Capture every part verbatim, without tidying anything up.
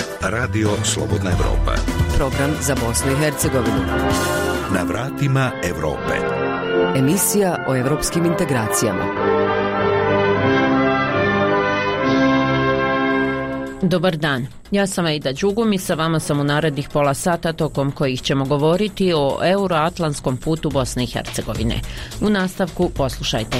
Radio Slobodna Evropa. Program za Bosnu i Hercegovinu. Na vratima Evrope. Emisija o evropskim integracijama. Dobar dan, ja sam Aida Đugum i sa vama sam u narednih pola sata tokom kojih ćemo govoriti o euroatlantskom putu Bosne i Hercegovine. U nastavku poslušajte.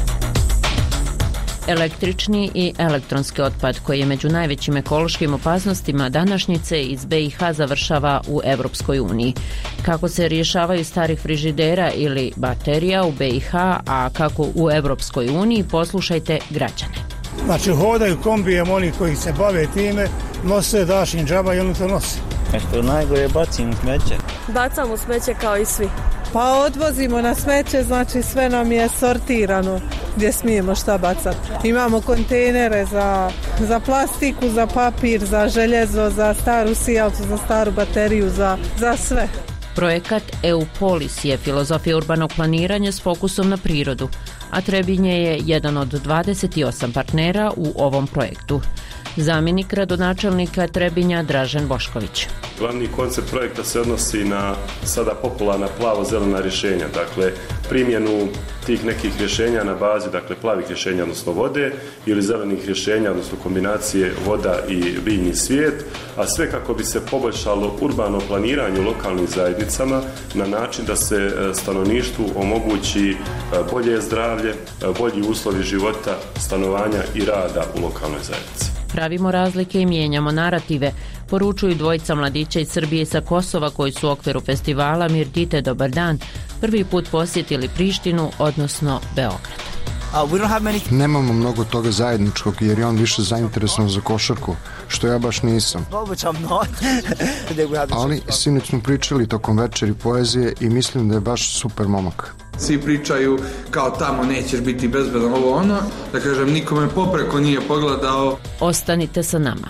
Električni i elektronski otpad koji je među najvećim ekološkim opasnostima današnjice iz B i H završava u Evropskoj uniji. Kako se rješavaju starih frižidera ili baterija u B i H, a kako u Evropskoj uniji, poslušajte građane. Znači hodaju kombijem oni koji se bave time, nose dašin džaba i oni to nose. Nešto najgore bacimo smeće. Bacamo smeće kao i svi. Pa odvozimo na smeće, znači sve nam je sortirano gdje smijemo šta bacati. Imamo kontejnere za, za plastiku, za papir, za željezo, za staru sijalcu, za staru bateriju, za, za sve. Projekat EUPOLIS je filozofija urbanog planiranja s fokusom na prirodu, a Trebinje je jedan od dvadeset osam partnera u ovom projektu. Zamjenik gradonačelnika Trebinja Dražen Bošković. Glavni koncept projekta se odnosi na sada popularna plavo-zelena rješenja, dakle primjenu tih nekih rješenja na bazi dakle plavih rješenja, odnosno vode, ili zelenih rješenja, odnosno kombinacije voda i biljni svijet, a sve kako bi se poboljšalo urbano planiranje u lokalnim zajednicama na način da se stanovništvu omogući bolje zdravlje, bolji uslovi života, stanovanja i rada u lokalnoj zajednici. Pravimo razlike i mijenjamo narative, poručuju dvojica mladića iz Srbije i sa Kosova koji su u okviru festivala Mirdite Dobar dan prvi put posjetili Prištinu, odnosno Beograd. Nemamo mnogo toga zajedničkog jer je on više zainteresovan za košarku, što ja baš nisam. Ali sinoć smo pričali tokom večeri poezije i mislim da je baš super momak. Svi pričaju kao tamo nećeš biti bezbedan, ovo ono, da kažem nikome popreko nije pogledao. Ostanite sa nama.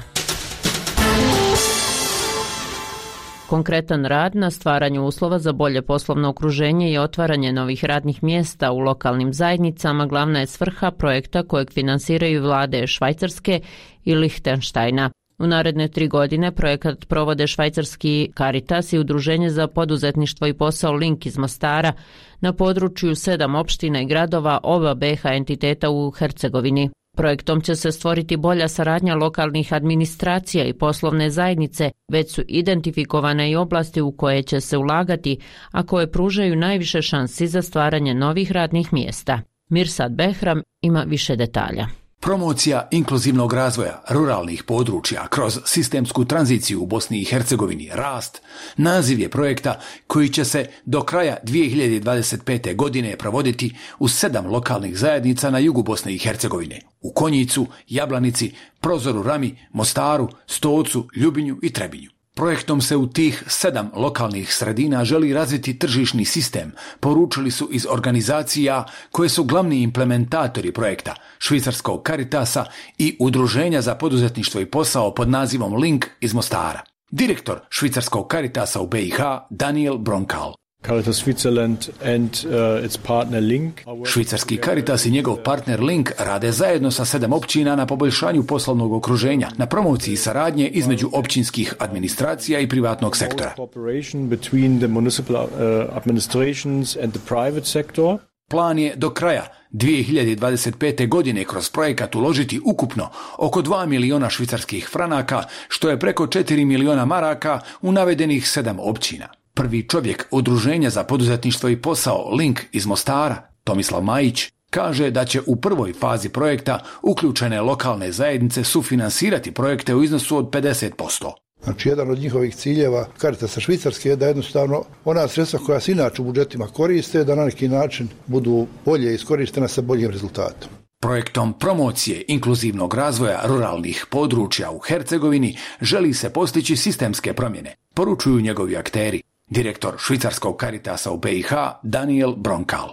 Konkretan rad na stvaranju uslova za bolje poslovno okruženje i otvaranje novih radnih mjesta u lokalnim zajednicama glavna je svrha projekta kojeg finansiraju vlade Švajcarske i Lihtenštajna. U naredne tri godine projekat provode švajcarski Caritas i Udruženje za poduzetništvo i posao Link iz Mostara na području sedam opština i gradova oba B H entiteta u Hercegovini. Projektom će se stvoriti bolja saradnja lokalnih administracija i poslovne zajednice, već su identifikovane i oblasti u koje će se ulagati, a koje pružaju najviše šansi za stvaranje novih radnih mjesta. Mirsad Behram ima više detalja. Promocija inkluzivnog razvoja ruralnih područja kroz sistemsku tranziciju u Bosni i Hercegovini, rast, naziv je projekta koji će se do kraja dvije hiljade dvadeset pete. godine provoditi u sedam lokalnih zajednica na jugu Bosne i Hercegovine, u Konjicu, Jablanici, Prozoru Rami, Mostaru, Stocu, Ljubinju i Trebinju. Projektom se u tih sedam lokalnih sredina želi razviti tržišni sistem, poručili su iz organizacija koje su glavni implementatori projekta, švicarskog Caritasa i Udruženja za poduzetništvo i posao pod nazivom Link iz Mostara. Direktor švicarskog Caritasa u B i H, Daniel Bronkal. Caritas Switzerland and uh, its partner Link. Švicarski Caritas i njegov partner Link rade zajedno sa sedam općina na poboljšanju poslovnog okruženja, na promociji saradnje između općinskih administracija i privatnog sektora. Plan je do kraja dvije hiljade dvadeset pete. godine kroz projekat uložiti ukupno oko dva miliona švicarskih franaka, što je preko četiri miliona maraka u navedenih sedam općina. Prvi čovjek Udruženja za poduzetništvo i posao Link iz Mostara, Tomislav Majić, kaže da će u prvoj fazi projekta uključene lokalne zajednice sufinansirati projekte u iznosu od pedeset posto. Znači, jedan od njihovih ciljeva Caritasa Švicarske je da jednostavno ona sredstva koja se inače u budžetima koriste, da na neki način budu bolje iskorištena sa boljim rezultatom. Projektom promocije inkluzivnog razvoja ruralnih područja u Hercegovini želi se postići sistemske promjene, poručuju njegovi akteri. Direktor švicarskog Caritasa u B i H, Daniel Bronkal.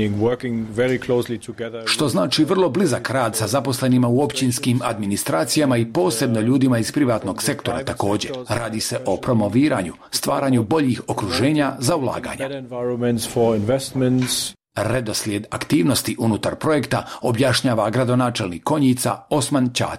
Što znači vrlo blizak rad sa zaposlenima u općinskim administracijama i posebno ljudima iz privatnog sektora također. Radi se o promoviranju, stvaranju boljih okruženja za ulaganja. Redoslijed aktivnosti unutar projekta objašnjava gradonačelnik Konjica Osman Ćatić.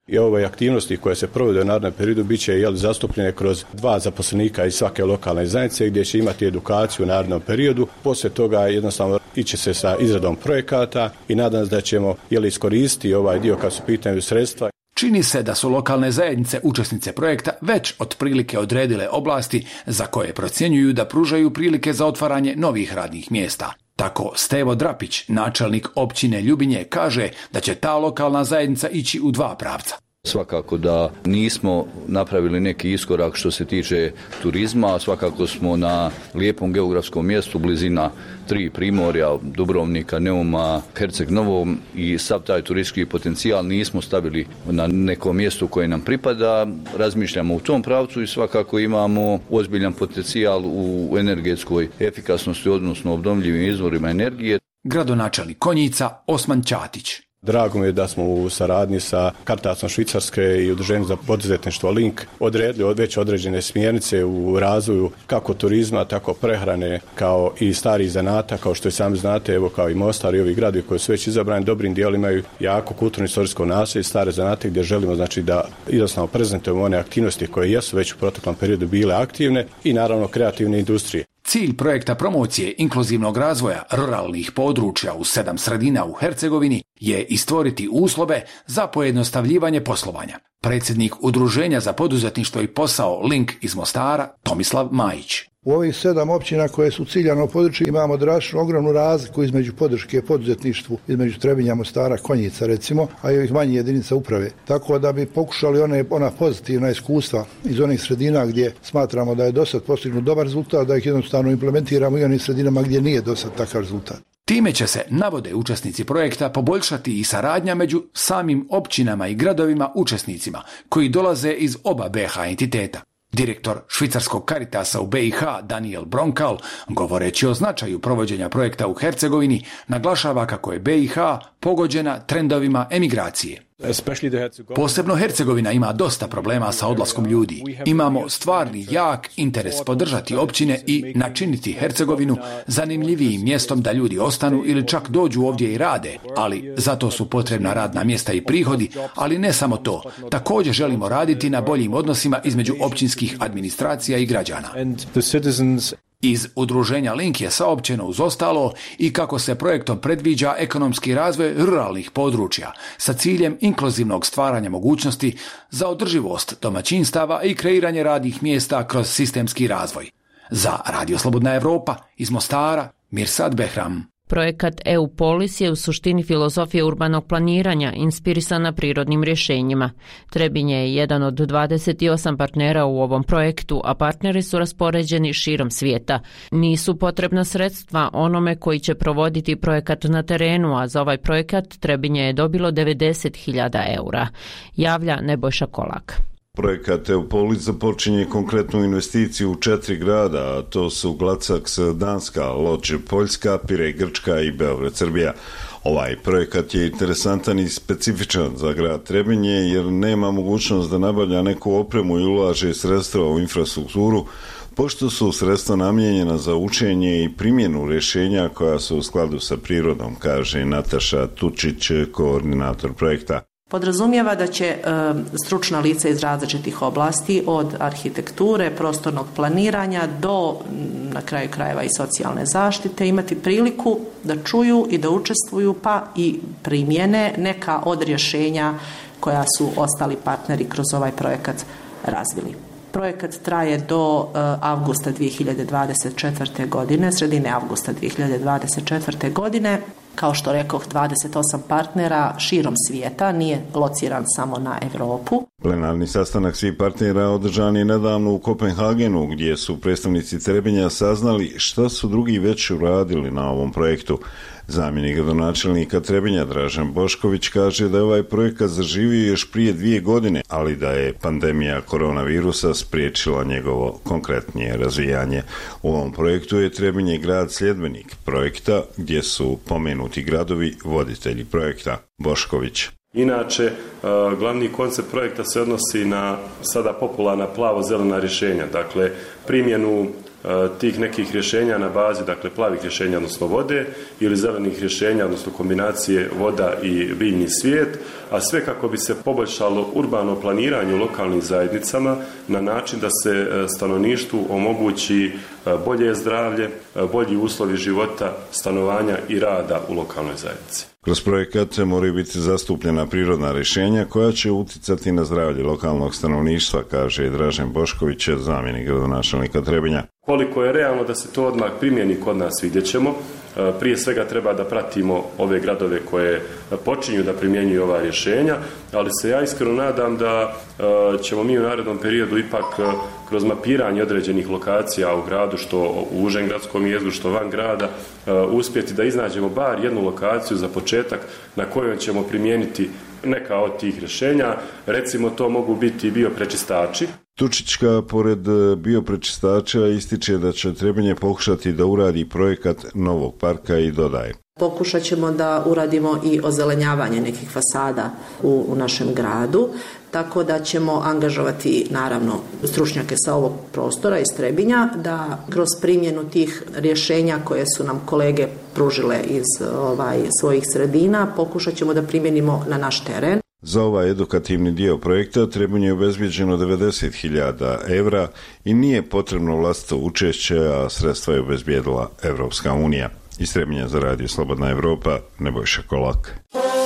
I ove aktivnosti koje se provode u narednom periodu bit će jel, zastupljene kroz dva zaposlenika iz svake lokalne zajednice gdje će imati edukaciju u narednom periodu. Poslije toga jednostavno iće se sa izradom projekata i nadam se da ćemo jel, iskoristiti ovaj dio kad su pitanju sredstva. Čini se da su lokalne zajednice učesnice projekta već otprilike odredile oblasti za koje procjenjuju da pružaju prilike za otvaranje novih radnih mjesta. Tako Stevo Drapić, načelnik općine Ljubinje, kaže da će ta lokalna zajednica ići u dva pravca. Svakako da nismo napravili neki iskorak što se tiče turizma, svakako smo na lijepom geografskom mjestu, blizina tri primorja, Dubrovnika, Neuma, Herceg Novom i sav taj turistički potencijal nismo stavili na neko mjesto koje nam pripada. Razmišljamo u tom pravcu i svakako imamo ozbiljan potencijal u energetskoj efikasnosti, odnosno obnovljivim izvorima energije. Gradonačelnik Konjica Osman Ćatić. Drago mi je da smo u saradnji sa Caritasom Švicarske i Udruženjem za poduzetništvo Link odredili već određene smjernice u razvoju kako turizma, tako prehrane, kao i starih zanata, kao što i sami znate, evo kao i Mostar i ovi gradovi koji su već izabrani dobrim dijelom imaju jako kulturno-istorijsko naselje i stare zanate gdje želimo znači da jednostavno prezentujemo one aktivnosti koje jesu već u proteklom periodu bile aktivne i naravno kreativne industrije. Cilj projekta promocije inkluzivnog razvoja ruralnih područja u sedam sredina u Hercegovini je i stvoriti uslove za pojednostavljivanje poslovanja. Predsjednik Udruženja za poduzetništvo i posao Link iz Mostara, Tomislav Majić. U ovih sedam općina koje su ciljano područje imamo drastično ogromnu razliku između podrške poduzetništvu, između Trebinja, Mostara, Konjica recimo, a i ovih manjih jedinica uprave. Tako da bi pokušali one, ona pozitivna iskustva iz onih sredina gdje smatramo da je dosad postignut dobar rezultat, da ih jednostavno implementiramo i onih sredinama gdje nije dosad takav rezultat. Time će se, navode učesnici projekta, poboljšati i saradnja među samim općinama i gradovima učesnicima koji dolaze iz oba B iH entiteta. Direktor švicarskog Caritasa u B iH Daniel Bronkal, govoreći o značaju provođenja projekta u Hercegovini, naglašava kako je B iH pogođena trendovima emigracije. Posebno Hercegovina ima dosta problema sa odlaskom ljudi. Imamo stvarni jak interes podržati općine i načiniti Hercegovinu zanimljivijim mjestom da ljudi ostanu ili čak dođu ovdje i rade, ali zato su potrebna radna mjesta i prihodi, ali ne samo to. Također želimo raditi na boljim odnosima između općinskih administracija i građana. Iz udruženja Link je saopćeno uz ostalo i kako se projektom predviđa ekonomski razvoj ruralnih područja sa ciljem inkluzivnog stvaranja mogućnosti za održivost domaćinstava i kreiranje radnih mjesta kroz sistemski razvoj. Za Radio Slobodna Evropa iz Mostara, Mirsad Behram. Projekat E U Polis je u suštini filozofije urbanog planiranja inspirisana prirodnim rješenjima. Trebinje je jedan od dvadeset osam partnera u ovom projektu, a partneri su raspoređeni širom svijeta. Nisu potrebna sredstva onome koji će provoditi projekat na terenu, a za ovaj projekat Trebinje je dobilo devedeset hiljada eura. Javlja Nebojša Kolak. Projekat Eupolis započinje konkretnu investiciju u četiri grada, a to su Glacax, Danska, Lodž, Poljska, Pirej, Grčka i Beograd, Srbija. Ovaj projekat je interesantan i specifičan za grad Trebinje jer nema mogućnost da nabavlja neku opremu i ulaže sredstva u infrastrukturu, pošto su sredstva namijenjena za učenje i primjenu rješenja koja su u skladu sa prirodom, kaže Nataša Tučić, koordinator projekta. Podrazumijeva da će e, stručna lica iz različitih oblasti, od arhitekture, prostornog planiranja do, na kraju krajeva, i socijalne zaštite, imati priliku da čuju i da učestvuju pa i primjene neka od rješenja koja su ostali partneri kroz ovaj projekat razvili. Projekat traje do uh, avgusta dvije hiljade dvadeset četvrte. godine, sredine avgusta dvije hiljade dvadeset četvrte. godine. Kao što rekoh, dvadeset osam partnera širom svijeta, nije lociran samo na Europu. Plenarni sastanak svih partnera održan je nedavno u Kopenhagenu, gdje su predstavnici Trebinja saznali šta su drugi već uradili na ovom projektu. Zamjenik gradonačelnika Trebinja Dražen Bošković kaže da je ovaj projekat zaživio još prije dvije godine, ali da je pandemija koronavirusa spriječila njegovo konkretnije razvijanje. U ovom projektu je Trebinje grad sljedbenik projekta, gdje su pomenuti gradovi voditelji projekta. Bošković. Inače, glavni koncept projekta se odnosi na sada popularna plavo-zelena rješenja, dakle primjenu tih nekih rješenja na bazi, dakle plavih rješenja, odnosno vode, ili zelenih rješenja, odnosno kombinacije voda i biljni svijet, a sve kako bi se poboljšalo urbano planiranje u lokalnim zajednicama na način da se stanovništvu omogući bolje zdravlje, bolji uslovi života, stanovanja i rada u lokalnoj zajednici. Kroz projekat moraju biti zastupljena prirodna rješenja koja će uticati na zdravlje lokalnog stanovništva, kaže Dražen Bošković, zamjenik gradonačelnika Trebinja. Koliko je realno da se to odmah primjeni kod nas, vidjet ćemo. Prije svega treba da pratimo ove gradove koje počinju da primjenjuju ova rješenja, ali se ja iskreno nadam da ćemo mi u narednom periodu ipak kroz mapiranje određenih lokacija u gradu, što u užem gradskom jezgru, što van grada, uspjeti da iznađemo bar jednu lokaciju za početak na kojoj ćemo primijeniti neka od tih rješenja. Recimo, to mogu biti bioprečistači. Tučićka, pored bioprečistača, ističe da će Trebinje pokušati da uradi projekat novog parka i dodaje. Pokušat ćemo da uradimo i ozelenjavanje nekih fasada u, u našem gradu, tako da ćemo angažovati naravno stručnjake sa ovog prostora iz Trebinja da kroz primjenu tih rješenja koje su nam kolege pružile iz ovaj, svojih sredina pokušat ćemo da primjenimo na naš teren. Za ovaj edukativni dio projekta Trebinju je obezbijeđeno devedeset hiljada evra i nije potrebno vlastito učešće, a sredstva je obezbijedila Evropska unija. Iz Trebinja za radio Slobodna Evropa, Nebojša Kolak.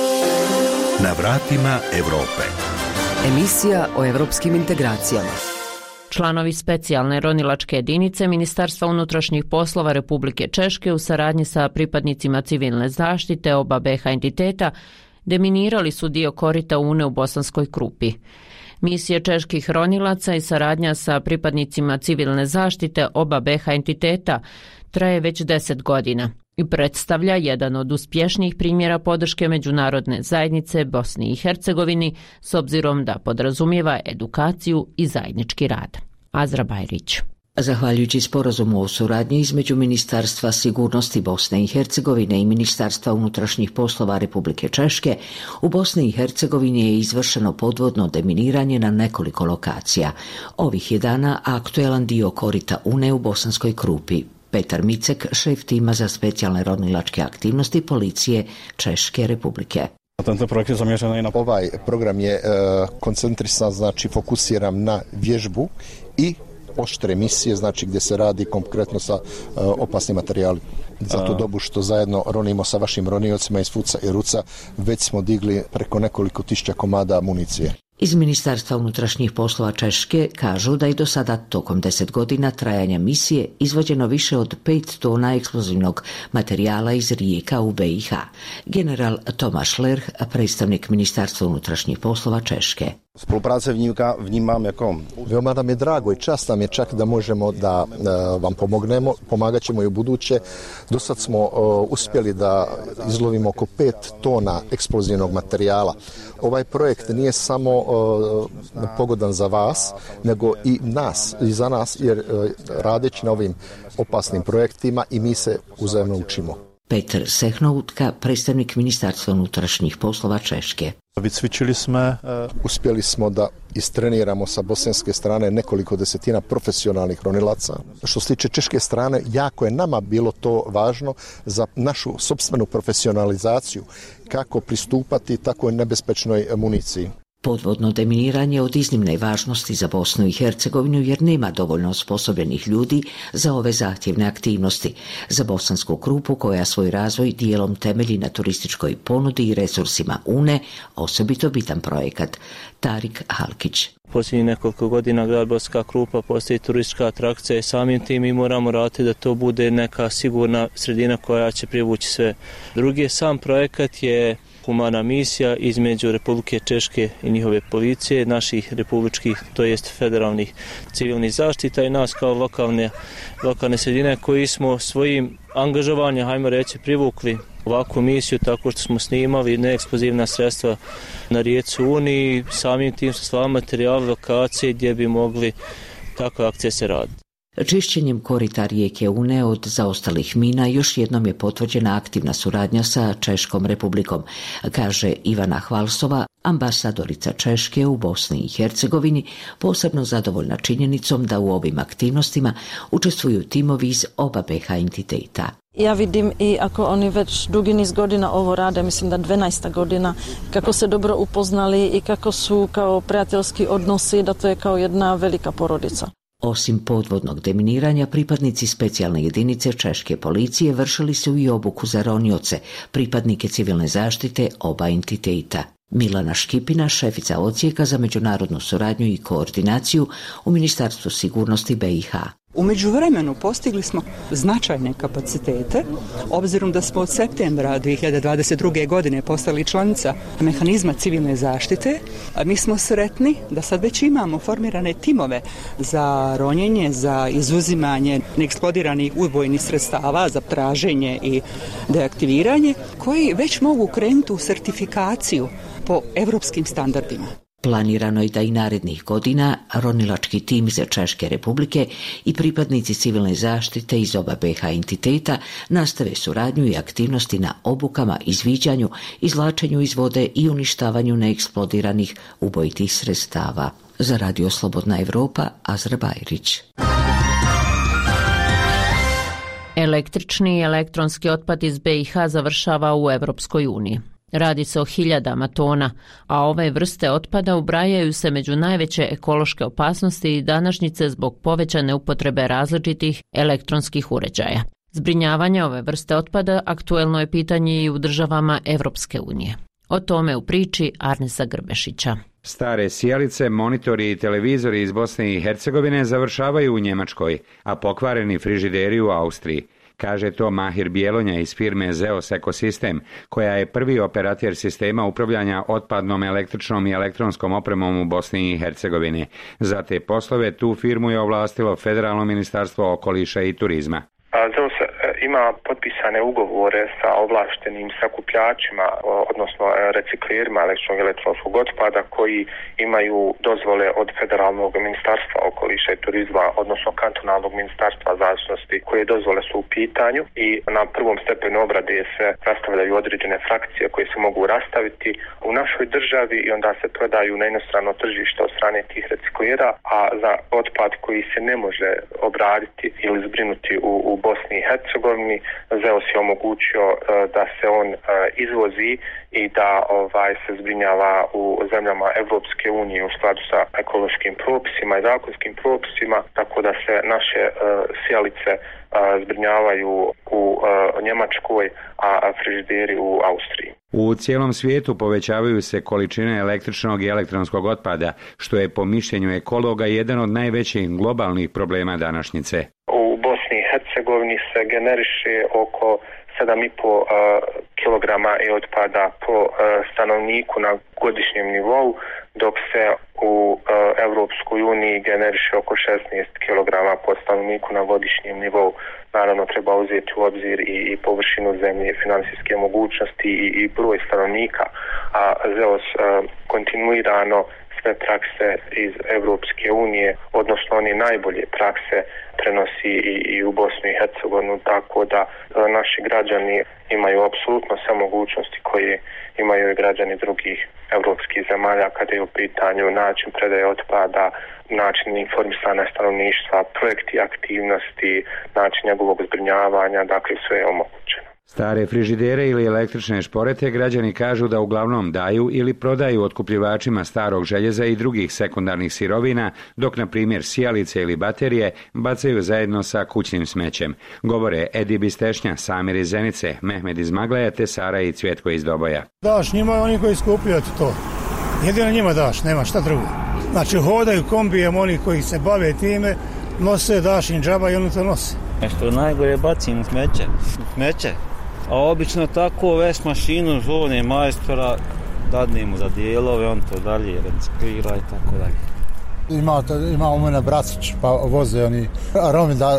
Na vratima Evrope. Emisija o evropskim integracijama. Članovi specijalne ronilačke jedinice Ministarstva unutrašnjih poslova Republike Češke u saradnji sa pripadnicima civilne zaštite oba be ha entiteta deminirali su dio korita Une u Bosanskoj Krupi. Misije čeških ronilaca i saradnja sa pripadnicima civilne zaštite oba be ha entiteta traje već deset godina i predstavlja jedan od uspješnijih primjera podrške međunarodne zajednice Bosni i Hercegovini s obzirom da podrazumijeva edukaciju i zajednički rad. Azra Bajrić. Zahvaljujući sporazumu o suradnji između Ministarstva sigurnosti Bosne i Hercegovine i Ministarstva unutrašnjih poslova Republike Češke, u Bosni i Hercegovini je izvršeno podvodno deminiranje na nekoliko lokacija. Ovih je dana aktuelan dio korita Une u Bosanskoj Krupi. Petar Micek, šef tima za specijalne ronilačke aktivnosti policije Češke Republike. Ovaj program je uh, koncentrisan, znači fokusiran na vježbu i oštre misije, znači gdje se radi konkretno sa uh, opasnim materijalima. Za tu dobu što zajedno ronimo sa vašim roniocima iz Fuca i Ruca, već smo digli preko nekoliko tisuća komada municije. Iz Ministarstva unutrašnjih poslova Češke kažu da je do sada tokom deset godina trajanja misije izvođeno više od pet tona eksplozivnog materijala iz rijeka u be i ha. General Tomáš Lerch, predstavnik Ministarstva unutrašnjih poslova Češke. Spolupráce vnímám jako... Veoma nam je drago i čast nam je čak da možemo da uh, vam pomognemo, pomagat ćemo i u buduće. Do sad smo uh, uspjeli da izlovimo oko pet tona eksplozivnog materijala. Ovaj projekt nije samo uh, pogodan za vas, nego i nas, i za nas, jer uh, radeći na ovim opasnim projektima i mi se uzajemno učimo. Petar Sehnoutka, predstavnik Ministarstva unutrašnjih poslova Češke. Vycvičili sme, uspjeli smo da istreniramo sa bosanske strane nekoliko desetina profesionalnih ronilaca. Što se tiče češke strane, jako je nama bilo to važno za našu sopstvenu profesionalizaciju, kako pristupati takvoj nebezpečnoj municiji. Podvodno deminiranje od iznimne važnosti za Bosnu i Hercegovinu jer nema dovoljno osposobljenih ljudi za ove zahtjevne aktivnosti. Za Bosansku Krupu, koja svoj razvoj dijelom temelji na turističkoj ponudi i resursima Une, osobito bitan projekat. Tarik Halkić. Posljednjih nekoliko godina grad Bosanska Krupa postoji turistička atrakcija i samim tim mi moramo raditi da to bude neka sigurna sredina koja će privući sve druge. Sam projekat je humana misija između Republike Češke i njihove policije, naših republičkih, to jest federalnih civilnih zaštita i nas kao lokalne, lokalne sredine koji smo svojim angažovanjem, hajmo reći, privukli ovakvu misiju tako što smo snimali neeksplozivna sredstva na rijeci Uni i samim tim su slali materijali lokacije gdje bi mogli takve akcije se raditi. Čišćenjem korita rijeke Une od zaostalih mina još jednom je potvrđena aktivna suradnja sa Češkom Republikom, kaže Ivana Hvalsova, ambasadorica Češke u Bosni i Hercegovini, posebno zadovoljna činjenicom da u ovim aktivnostima učestvuju timovi iz oba be ha entiteta. Ja vidim i ako oni već dugi niz godina ovo rade, mislim da dvanaest godina, kako se dobro upoznali i kako su kao prijateljski odnosi, da to je kao jedna velika porodica. Osim podvodnog deminiranja, pripadnici specijalne jedinice češke policije vršili su i obuku za ronioce, pripadnike civilne zaštite oba entiteta. Milana Škipina, šefica odsjeka za međunarodnu suradnju i koordinaciju u Ministarstvu sigurnosti B i H. U međuvremenu postigli smo značajne kapacitete, obzirom da smo od septembra dvije hiljade dvadeset druge. godine postali članica mehanizma civilne zaštite. Mi smo sretni da sad već imamo formirane timove za ronjenje, za izuzimanje neeksplodiranih ubojnih sredstava, za traženje i deaktiviranje, koji već mogu krenuti u sertifikaciju po evropskim standardima. Planirano je da i narednih godina ronilački tim iz Češke Republike i pripadnici civilne zaštite iz oba B i H entiteta nastave suradnju i aktivnosti na obukama, izviđanju, izvlačenju iz vode i uništavanju neeksplodiranih ubojitih sredstava. Za Radio Slobodna Evropa, Azra Bajrić. Električni i elektronski otpad iz B i H završava u Evropskoj uniji. Radi se o hiljadama tona, a ove vrste otpada ubrajaju se među najveće ekološke opasnosti i današnjice zbog povećane upotrebe različitih elektronskih uređaja. Zbrinjavanje ove vrste otpada aktuelno je pitanje i u državama Evropske unije. O tome u priči Arnesa Grbešića. Stare sijalice, monitori i televizori iz Bosne i Hercegovine završavaju u Njemačkoj, a pokvareni frižideri u Austriji. Kaže to Mahir Bjelonja iz firme Zeos Ekosistem, koja je prvi operater sistema upravljanja otpadnom električnom i elektronskom opremom u Bosni i Hercegovini. Za te poslove tu firmu je ovlastilo Federalno ministarstvo okoliša i turizma. Zeus ima potpisane ugovore sa ovlaštenim sakupljačima, odnosno reciklerima električnog i elektronskog otpada koji imaju dozvole od Federalnog ministarstva okoliša i turizma, odnosno kantonalnog ministarstva zaštitnosti, koje dozvole su u pitanju i na prvom stepenu obrade se rastavljaju određene frakcije koje se mogu rastaviti u našoj državi i onda se prodaju na inostrano tržište od strane tih reciklera, a za otpad koji se ne može obraditi ili zbrinuti u, u Bosni i Hercegovini, Zeos je omogućio uh, da se on uh, izvozi i da ovaj se zbrinjava u zemljama Evropske unije u skladu sa ekološkim propisima i zakonskim propisima, tako da se naše uh, sijalice uh, zbrinjavaju u uh, Njemačkoj, a frižideri u Austriji. U cijelom svijetu povećavaju se količine električnog i elektronskog otpada, što je po mišljenju ekologa jedan od najvećih globalnih problema današnjice. U Bosni i Hercegovini se generiše oko sedam i po kilograma e-otpada po stanovniku na godišnjem nivou, dok se u Evropskoj uniji generiše oko šesnaest kilograma po stanovniku na godišnjem nivou. Naravno treba uzeti u obzir i, i površinu zemlje, financijske mogućnosti i, i broj stanovnika, a Zeos kontinuirano sve prakse iz Evropske unije, odnosno one najbolje prakse, prenosi i, i u Bosnu i Hercegovinu, tako da naši građani imaju apsolutno sve mogućnosti koje imaju i građani drugih evropskih zemalja kada je u pitanju način predaje otpada, način informisanja stanovništva, projekti aktivnosti, način njegovog zbrinjavanja, dakle sve je omogućeno. Stare frižidere ili električne šporete građani kažu da uglavnom daju ili prodaju otkupljivačima starog željeza i drugih sekundarnih sirovina, dok na primjer sijalice ili baterije bacaju zajedno sa kućnim smećem. Govore Edi Bistešnja, Samir iz Zenice, Mehmed iz Magleja te Sara i Cvjetko iz Doboja. Daš njima oni koji skupljaju to. Jedino njima daš, nema šta drugo. Znači hodaju kombijem oni koji se bave time, nose, daš im džaba i oni to nose. Nešto najgore bacim u smeće. Smeće. A obično tako već mašinu zovne majstora, dadne mu za dijelove, on to dalje reciklira i tako dalje. Ima, ima u mene bracić, pa voze oni, a Romi da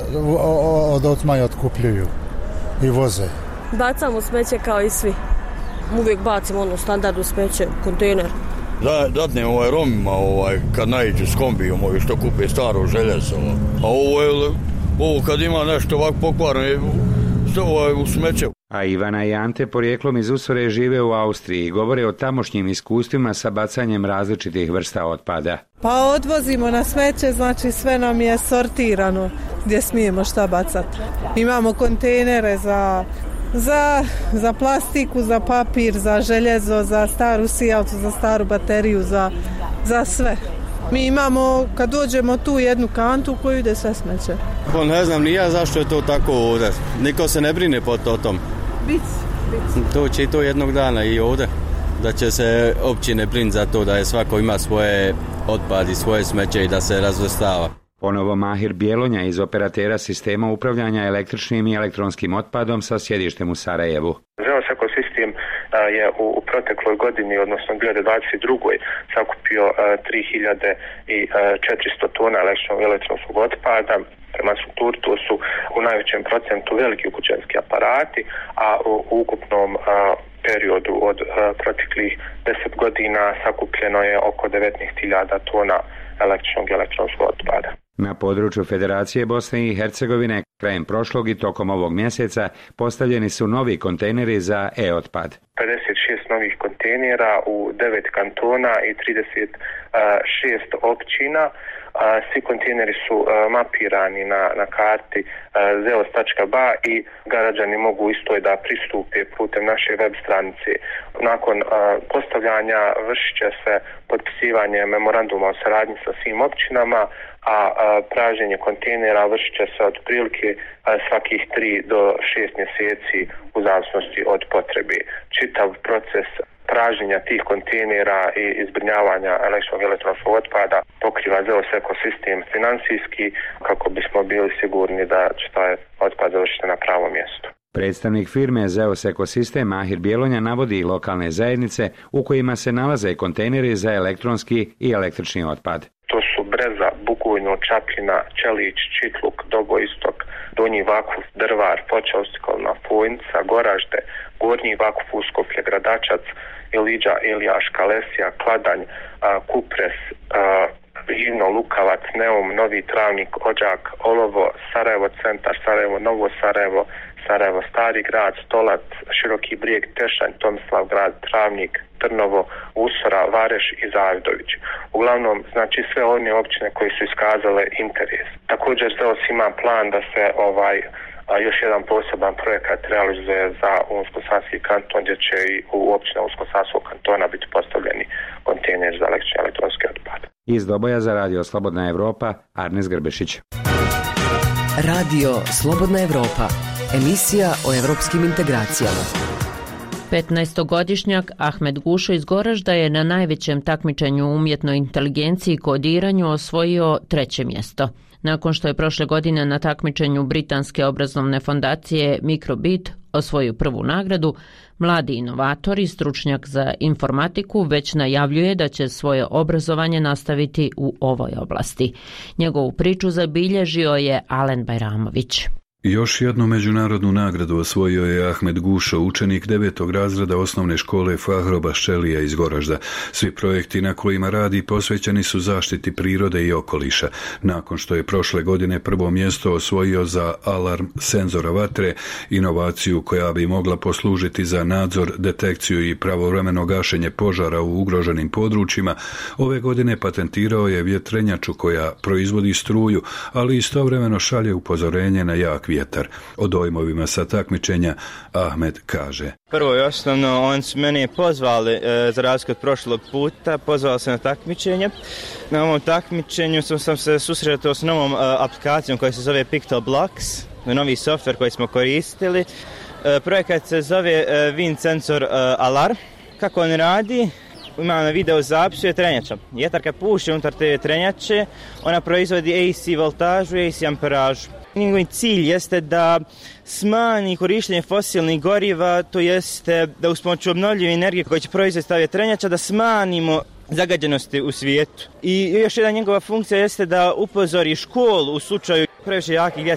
od otmanja otkupljuju i voze. Bacamo smeće kao i svi. Uvijek bacimo ono standardno smeće, kontejner. Da, dadne ovaj Romima ovaj, kad naiđe s kombijom, ovi što kupe staro željezo. A ovo je, ovo kad ima nešto ovako pokvarno, ovo je u smeće. A Ivana i Ante porijeklom iz Usore žive u Austriji i govore o tamošnjim iskustvima sa bacanjem različitih vrsta otpada. Pa odvozimo na smeće, znači sve nam je sortirano gdje smijemo šta bacati. Imamo kontejnere za, za, za plastiku, za papir, za željezo, za staru sijalicu, za staru bateriju, za, za sve. Mi imamo, kad dođemo tu, jednu kantu u koju ide sve smeće. Pa ne znam ni ja zašto je to tako ovdje. Niko se ne brine po to tom. Bic, bic. To će i to jednog dana i ovdje. Da će se općine briniti za to da je svako ima svoje otpad i svoje smeće i da se razvrstava. Ponovo Mahir Bjelonja iz operatera sistema upravljanja električnim i elektronskim otpadom sa sjedištem u Sarajevu. Zeos ekosistem je u, u protekloj godini, odnosno dvije hiljade dvadeset druge. sakupio tri hiljade četiristo tona električnog i elektronskog otpada. Prema strukturi to su u najvećem procentu veliki kućanski aparati, a u, u ukupnom a, periodu od a, proteklih deset godina sakupljeno je oko devetnaest hiljada tona električnog i elektronskog otpada. Na području Federacije Bosne i Hercegovine krajem prošlog i tokom ovog mjeseca postavljeni su novi kontejneri za e-otpad. pedeset šest novih kontejnera u devet kantona i trideset šest općina. Svi kontejneri su mapirani na, na karti zeos tačka ba i građani mogu isto da pristupe putem naše web stranice. Nakon postavljanja vršit će se potpisivanje memoranduma o saradnji sa svim općinama, a praženje kontejnera vršit će se otprilike svakih tri do šest mjeseci u zavisnosti od potrebe. Čitav proces praženja tih kontejnera i izbrinjavanja električnog i elektronskog otpada pokriva zeos ekosistem financijski, kako bismo bili sigurni da će taj otpad završiti na pravom mjestu. Predstavnik firme Zeos ekosistem Mahir Bjelonja navodi i lokalne zajednice u kojima se nalaze kontejneri za elektronski i električni otpad. To su Breza, Bugojno, Čapljina, Čelić, Čitluk, Dobo Istok, Donji Vakuf, Drvar, Foča, Ostikolna, Fojnica, Goražde, Gornji Vakuf, Uskoplje, Gradačac, Iliđa, Iljaš, Kalesija, Kladanj, Kupres, Živno, Lukavac, Neum, Novi Travnik, Ođak, Olovo, Sarajevo centar, Sarajevo, Novo Sarajevo, Sarajevo Stari grad, Stolac, Široki brijeg, Tešanj, Tomislav grad, Travnik, Trnovo, Usora, Vareš i Zavidović. Uglavnom, znači sve one općine koje su iskazale interes. Također Zeos ima plan da se ovaj a još jedan poseban projekat realizuje za Unsko-Sanski kanton, gdje će i u općine Unsko-Sanskog kantona biti postavljeni kontejneri za električni i elektronski otpad. Iz Doboja za Radio Slobodna Evropa, Arnes Grbešić. Radio Slobodna Evropa, emisija o evropskim integracijama. petnaestogodišnjak Ahmed Gušo iz Goražda je na najvećem takmičenju u umjetnoj inteligenciji i kodiranju osvojio treće mjesto. Nakon što je prošle godine na takmičenju britanske obrazovne fondacije Microbit osvojio prvu nagradu, mladi inovator i stručnjak za informatiku već najavljuje da će svoje obrazovanje nastaviti u ovoj oblasti. Njegovu priču zabilježio je Alen Bajramović. Još jednu međunarodnu nagradu osvojio je Ahmed Gušo, učenik devetog razreda osnovne škole Fahroba Ščelija iz Goražda. Svi projekti na kojima radi posvećeni su zaštiti prirode i okoliša. Nakon što je prošle godine prvo mjesto osvojio za alarm senzora vatre, inovaciju koja bi mogla poslužiti za nadzor, detekciju i pravovremeno gašenje požara u ugroženim područjima, ove godine patentirao je vjetrenjaču koja proizvodi struju, ali istovremeno šalje upozorenje na jak vjetar. O dojmovima sa takmičenja Ahmed kaže: Prvo i osnovno, oni su mene pozvali, e, za razliku od prošlog puta, pozvali se na takmičenje. Na ovom takmičenju sam, sam se susretao s novom e, aplikacijom koja se zove Pictoblocks, novi softver koji smo koristili. E, projekat se zove e, Wind Sensor e, Alarm. Kako on radi? Ima na video zapisu je trenjača. Vjetar kad puše unutar te trenjače, ona proizvodi A C voltažu i A C amperažu. Njegov cilj jeste da smanji korištenje fosilnih goriva, to jeste da uz pomoću obnovljive energije koje će proizvesti ta vjetrenjača da smanjimo zagađenosti u svijetu. I još jedna njegova funkcija jeste da upozori školu u slučaju previše jakih vjetrova.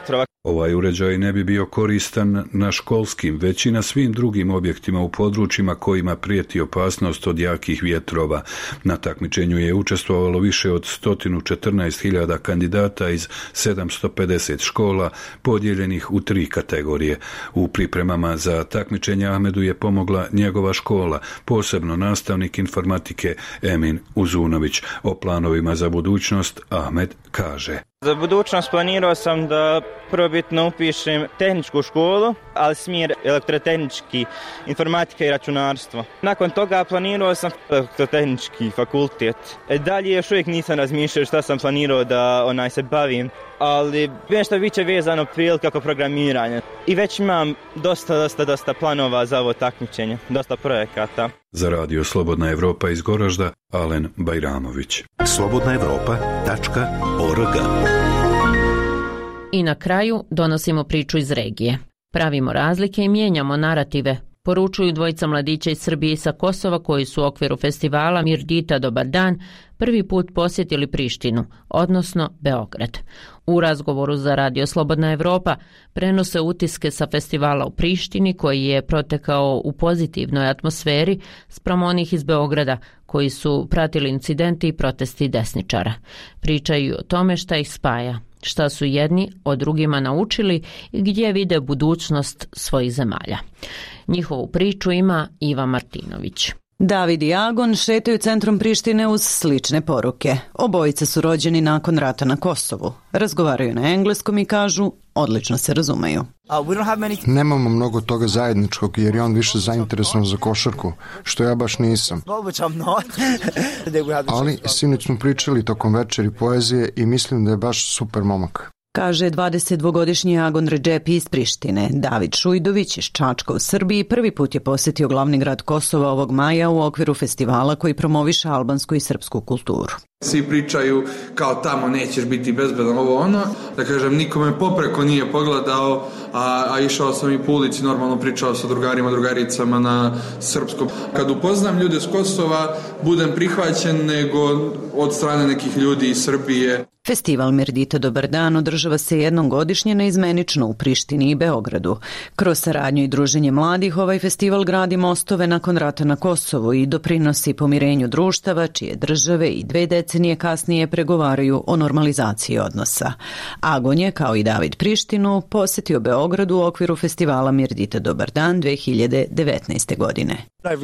Ovaj uređaj ne bi bio koristan na školskim, već i na svim drugim objektima u područjima kojima prijeti opasnost od jakih vjetrova. Na takmičenju je učestvovalo više od sto četrnaest hiljada kandidata iz sedamsto pedeset škola, podijeljenih u tri kategorije. U pripremama za takmičenje Ahmedu je pomogla njegova škola, posebno nastavnik informatike Emin Uzunović. O planovima za budućnost Ahmed kaže: Za budućnost planirao sam da probitno upišem tehničku školu, ali smjer elektrotehnički, informatika i računarstvo. Nakon toga planirao sam elektrotehnički fakultet. Dalje još uvijek nisam razmišljao šta sam planirao da onaj se bavim, ali nešto biće vezano prije kako programiranje. I već imam dosta, dosta, dosta planova za ovo takmičenje, dosta projekata. Za Radio Slobodna Evropa iz Goražda, Alen Bajramović. slobodna evropa tačka org. I na kraju donosimo priču iz regije. Pravimo razlike i mijenjamo narative, poručuju dvojica mladića iz Srbije i sa Kosova koji su u okviru festivala Mirdita Dobar dan prvi put posjetili Prištinu, odnosno Beograd. U razgovoru za Radio Slobodna Evropa prenose utiske sa festivala u Prištini koji je protekao u pozitivnoj atmosferi spram onih iz Beograda koji su pratili incidenti i protesti desničara. Pričaju o tome šta ih spaja, šta su jedni od drugima naučili i gdje vide budućnost svojih zemalja. Njihovu priču ima Iva Martinović. David i Agon šetaju centrom Prištine uz slične poruke. Obojice su rođeni nakon rata na Kosovu. Razgovaraju na engleskom i kažu odlično se razumeju. Nemamo mnogo toga zajedničkog jer je on više zainteresovan za košarku, što ja baš nisam. Ali sinoć smo pričali tokom večeri poezije i mislim da je baš super momak. Kaže dvadesetdvogodišnji Agon Redžepi iz Prištine. David Šujdović iz Čačka u Srbiji prvi put je posjetio glavni grad Kosova ovog maja u okviru festivala koji promoviše albansku i srpsku kulturu. Svi pričaju kao tamo nećeš biti bezbedan, ovo ono. Da kažem, nikome popreko nije pogledao, a, a išao sam i po ulici, normalno pričao sa drugarima, drugaricama na srpskom. Kad upoznam ljude s Kosova, budem prihvaćen nego od strane nekih ljudi iz Srbije. Festival Mirdita Dobar dan održava se jednom godišnje neizmenično u Prištini i Beogradu. Kroz saradnju i druženje mladih ovaj festival gradi mostove nakon rata na Kosovu i doprinosi pomirenju društava čije države i dve decenije kasnije pregovaraju o normalizaciji odnosa. Agon je, kao i David Prištinu, posjetio Beogradu u okviru festivala Mirdita Dobar dan dve hiljade devetnaeste. godine.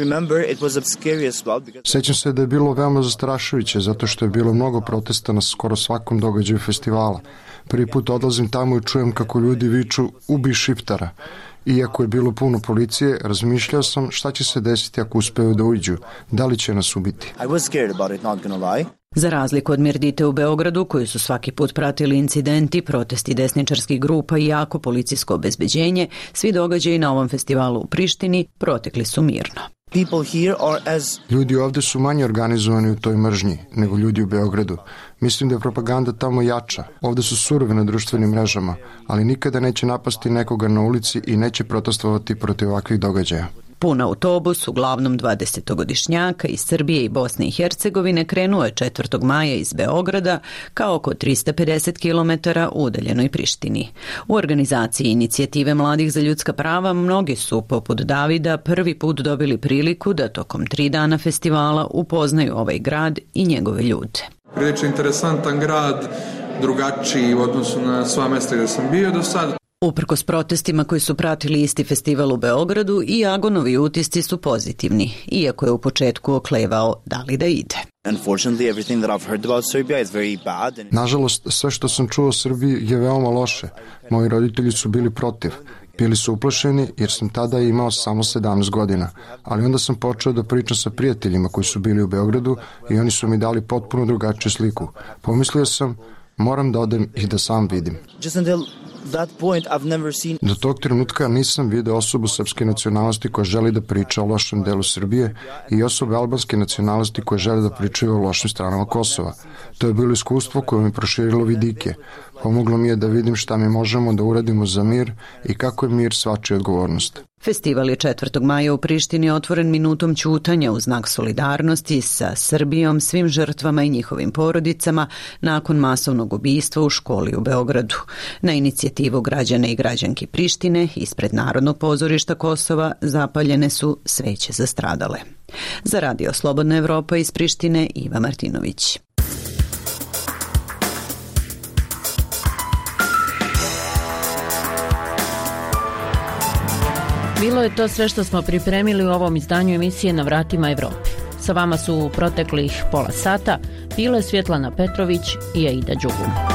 Sjećam se da je bilo veoma zastrašujuće zato što je bilo mnogo protesta na skoro svakom događaju festivala. Prvi put odlazim tamo i čujem kako ljudi viču ubi Šiftara. Iako je bilo puno policije, razmišljao sam šta će se desiti ako uspeju da uđu, da li će nas ubiti. Za razliku od Mirdite u Beogradu, koji su svaki put pratili incidenti, protesti desničarskih grupa i jako policijsko obezbeđenje, svi događaji na ovom festivalu u Prištini protekli su mirno. Ljudi ovdje su manje organizovani u toj mržnji nego ljudi u Beogradu. Mislim da je propaganda tamo jača. Ovdje su surovi na društvenim mrežama, ali nikada neće napasti nekoga na ulici i neće protestovati protiv ovakvih događaja. Pun autobus, uglavnom dvadesetogodišnjaka iz Srbije i Bosne i Hercegovine, krenuo je četvrtog maja iz Beograda kao oko tristo pedeset kilometara u udaljenoj Prištini. U organizaciji Inicijative mladih za ljudska prava mnogi su, poput Davida, prvi put dobili priliku da tokom tri dana festivala upoznaju ovaj grad i njegove ljude. Prilično interesantan grad, drugačiji u odnosu na sva mesta gdje sam bio do sada. Uprkos protestima koji su pratili isti festival u Beogradu, i Agonovi utisci su pozitivni, iako je u početku oklevao da li da ide. Nažalost, sve što sam čuo o Srbiji je veoma loše. Moji roditelji su bili protiv. Bili su uplašeni jer sam tada imao samo sedamnaest godina, ali onda sam počeo da pričam sa prijateljima koji su bili u Beogradu i oni su mi dali potpuno drugačiju sliku. Pomislio sam, moram da odem i da sam vidim. Do tog trenutka nisam vidio osobu srpske nacionalnosti koja želi da priča o lošem delu Srbije i osobe albanske nacionalnosti koja žele da pričaju o lošim stranama Kosova. To je bilo iskustvo koje mi proširilo vidike. Pomoglo mi je da vidim šta mi možemo da uradimo za mir i kako je mir svačija odgovornost. Festival je četvrtog maja u Prištini otvoren minutom ćutanja u znak solidarnosti sa Srbijom, svim žrtvama i njihovim porodicama nakon masovnog ubistva u školi u Beogradu. Na inicijativu građana i građanki Prištine ispred Narodnog pozorišta Kosova zapaljene su sveće za stradale. Za Radio Slobodna Evropa iz Prištine, Iva Martinović. Bilo je to sve što smo pripremili u ovom izdanju emisije Na vratima Evrope. Sa vama su u proteklih pola sata bile Svjetlana Petrović i Aida Đugum.